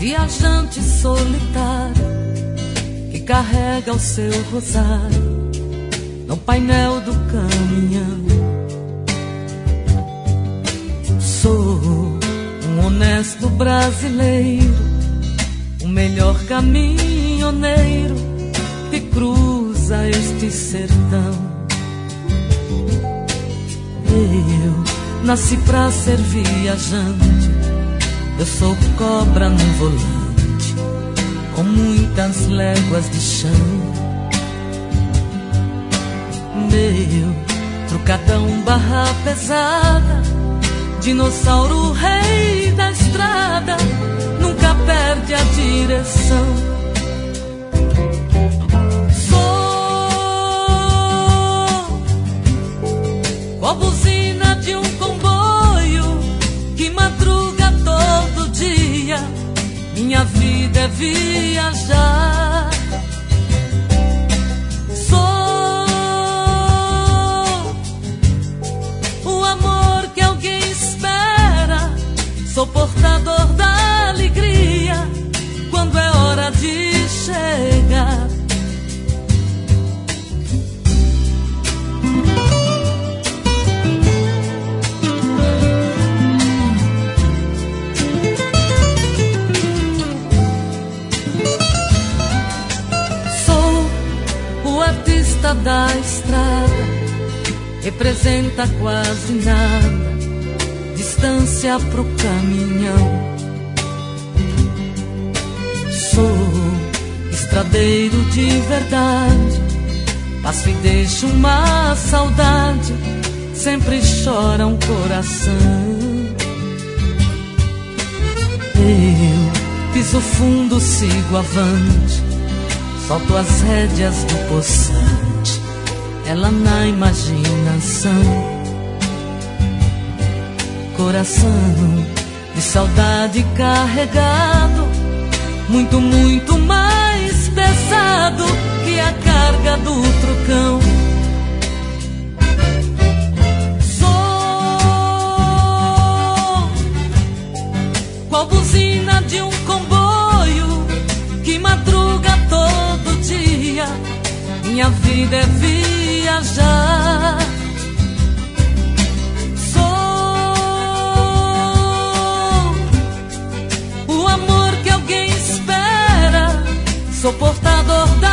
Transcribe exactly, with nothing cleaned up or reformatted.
viajante solitário que carrega o seu rosário no painel do caminhão. Sou um honesto brasileiro, o melhor caminhoneiro que cruza este sertão. Eu nasci pra ser viajante, eu sou cobra no volante, com muitas léguas de chão. Meu trucadão barra pesada, dinossauro rei da estrada, nunca perde a direção. Sou a buzina de um comboio que madruga todo dia, minha vida é viajar. Sou o amor que alguém espera, sou portador da alegria quando é hora de chegar. Da estrada, representa quase nada, distância pro caminhão. Sou estradeiro de verdade, passo e deixo uma saudade, sempre chora um coração. Eu piso fundo, sigo avante, solto as rédeas do poçante, ela na imaginação. Coração de saudade carregado, muito, muito mais pesado que a carga do trucão. Sou qual buzina de um comboio que madruga todo dia, minha vida é viajar. Sou o amor que alguém espera, sou portador da